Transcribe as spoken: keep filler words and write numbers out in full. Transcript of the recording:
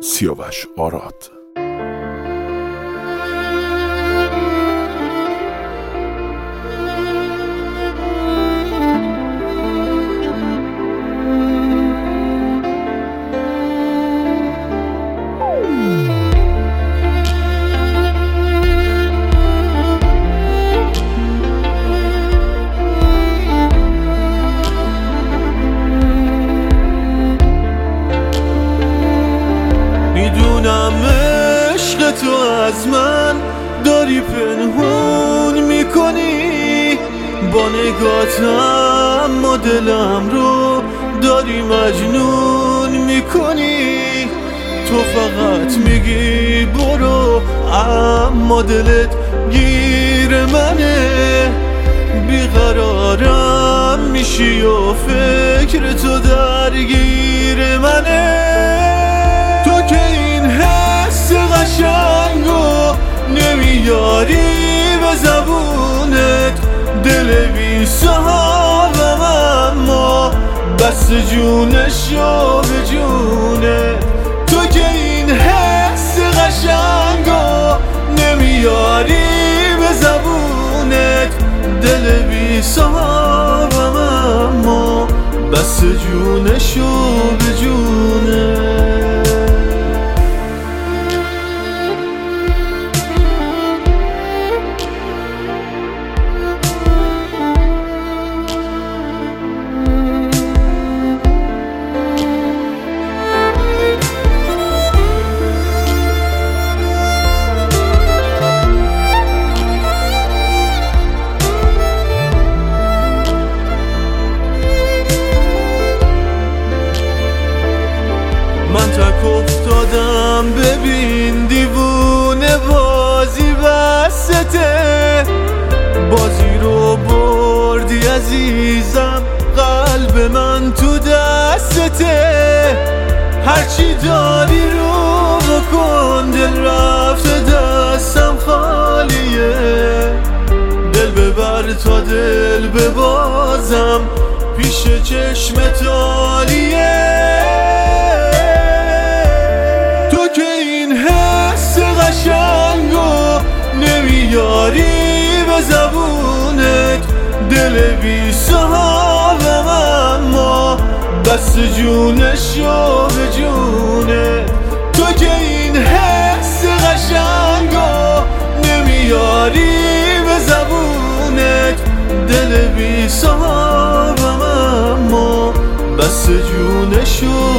سیاوش آراد. عشق تو از من داری پنهون میکنی، با نگاتم ما دلم رو داری مجنون میکنی. تو فقط میگی برو اما دلت گیر منه، بیقرارم میشی و فکر تو درگیر منه. تو که این حس قشنگو نمیاری به زبونت، دل بی صاحبم اما بس جونشو به جونت. تو که این حس قشنگو نمیاری به زبونت، دل بی صاحبم اما بس جونشو به جونت. من تک افتادم ببین دیوونه بازی بسته، بازی رو بردی عزیزم، قلب من تو دسته. هرچی داری رو بکن، دل رفته دستم خالیه، دل ببر تا دل ببازم پیش چشمت عالیه. قشنگو نمیاری به زبونت، دل بی صاحبم اما بس جونشو به جونت. تو که این حس قشنگو نمیاری به زبونت، دل بی صاحبم اما بس جونشو